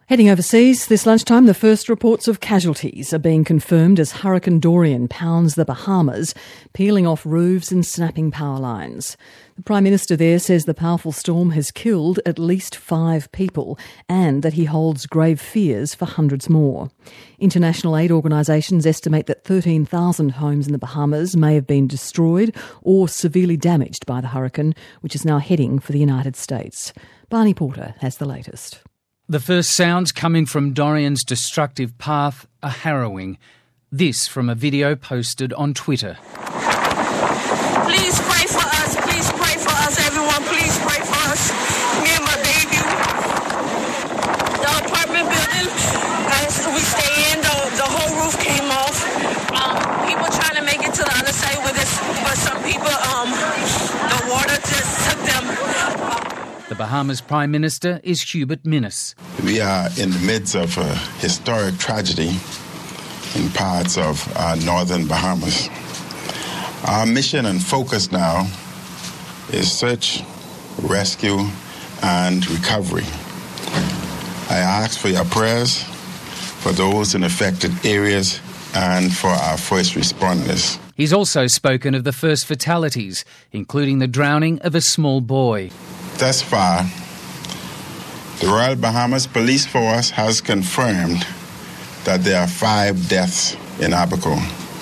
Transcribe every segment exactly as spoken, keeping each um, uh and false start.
Heading overseas, this lunchtime, the first reports of casualties are being confirmed as Hurricane Dorian pounds the Bahamas, peeling off roofs and snapping power lines. The Prime Minister there says the powerful storm has killed at least five people and that he holds grave fears for hundreds more. International aid organisations estimate that thirteen thousand homes in the Bahamas may have been destroyed or severely damaged by the hurricane, which is now heading for the United States. Barney Porter has the latest. The first sounds coming from Dorian's destructive path are harrowing. This from a video posted on Twitter. Please pray for us. Please pray for us, everyone. Please pray for us. Me and my baby. The apartment building, as we stay in, the, the whole roof came off. Um, people trying to make it to the other side with us, but some people, um, the water just took them. The Bahamas Prime Minister is Hubert Minnis. We are in the midst of a historic tragedy in parts of uh, northern Bahamas. Our mission and focus now is search, rescue, and recovery. I ask for your prayers for those in affected areas and for our first responders. He's also spoken of the first fatalities, including the drowning of a small boy. Thus far, the Royal Bahamas Police Force has confirmed that there are five deaths in Abaco.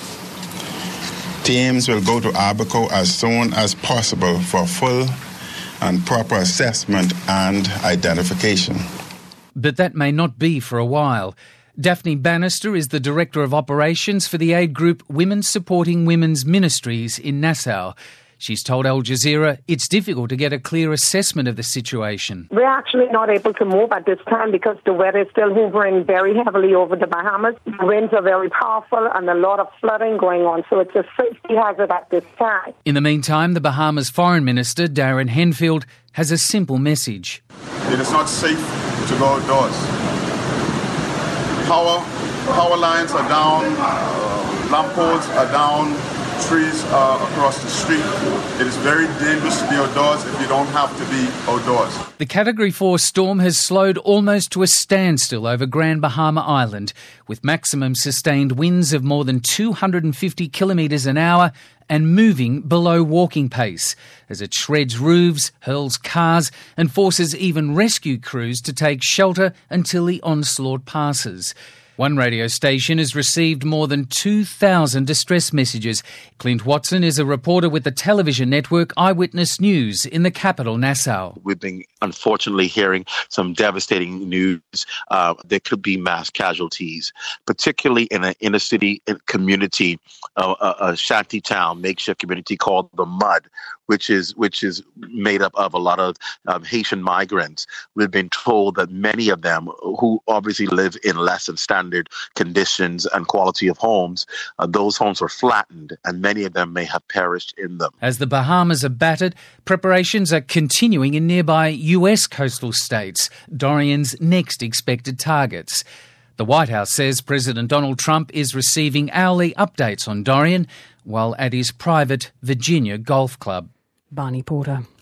Teams will go to Abaco as soon as possible for full and proper assessment and identification. But that may not be for a while. Daphne Bannister is the Director of Operations for the aid group Women Supporting Women's Ministries in Nassau. She's told Al Jazeera it's difficult to get a clear assessment of the situation. We're actually not able to move at this time because the weather is still hovering very heavily over the Bahamas. The winds are very powerful and a lot of flooding going on, so it's a safety hazard at this time. In the meantime, the Bahamas Foreign Minister, Darren Henfield, has a simple message. It is not safe to go outdoors. Power, power lines are down, uh, lamp poles are down, trees are across the street. It is very dangerous to be outdoors if you don't have to be outdoors. The Category four storm has slowed almost to a standstill over Grand Bahama Island, with maximum sustained winds of more than two hundred fifty kilometres an hour and moving below walking pace, as it shreds roofs, hurls cars and forces even rescue crews to take shelter until the onslaught passes. One radio station has received more than two thousand distress messages. Clint Watson is a reporter with the television network Eyewitness News in the capital, Nassau. We've been unfortunately hearing some devastating news. Uh, there could be mass casualties, particularly in an inner city community, uh, a, a shanty town, makeshift community called The Mud, which is which is made up of a lot of um, Haitian migrants. We've been told that many of them, who obviously live in less than standard conditions and quality of homes, uh, those homes were flattened and many of them may have perished in them. As the Bahamas are battered, preparations are continuing in nearby U S coastal states, Dorian's next expected targets. The White House says President Donald Trump is receiving hourly updates on Dorian while at his private Virginia golf club. Barney Porter.